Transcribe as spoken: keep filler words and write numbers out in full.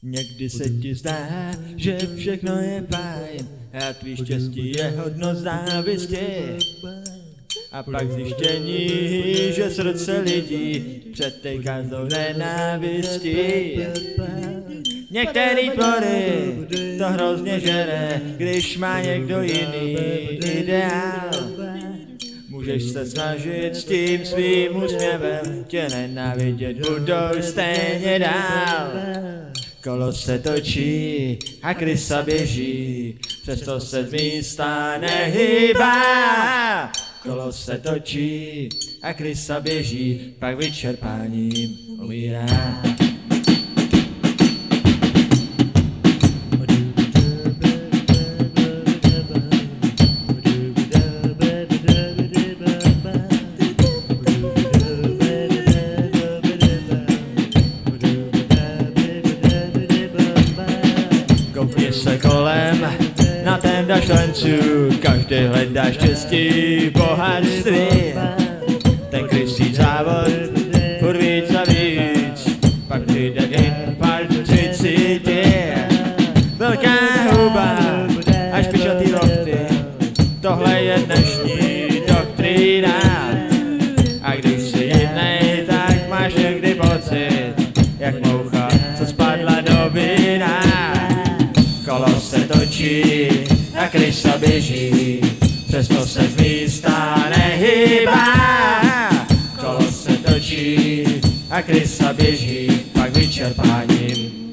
Někdy se ti zdá, že všechno je fajn a tvý štěstí je hodno závisti. A pak zjištění, že srdce lidí přetéká z nenávistí. Některý tvory to hrozně žere, když má někdo jiný ideál. Můžeš se snažit s tím svým úsměvem, tě nenávidět budou stejně dál. Kolo se točí a krysa běží, přesto se z místa nehýbá. Kolo se točí a krysa běží, pak vyčerpáním umírá. Koukni se kolem na ten dáš lenců, každý hledá štěstí v bohatství. Ten krysí závod, furt víc a víc, pak přijde infarkt třicítí. Velká huba a špičatý lokty, tohle je dnešní doktrína. A když si jinej, tak máš někdy pocit, jak moucha, co spadla do vína. Kolo se točí a krysa běží, přesto se z místa nehýbá. Kolo se točí a krysa běží, pak vyčerpáním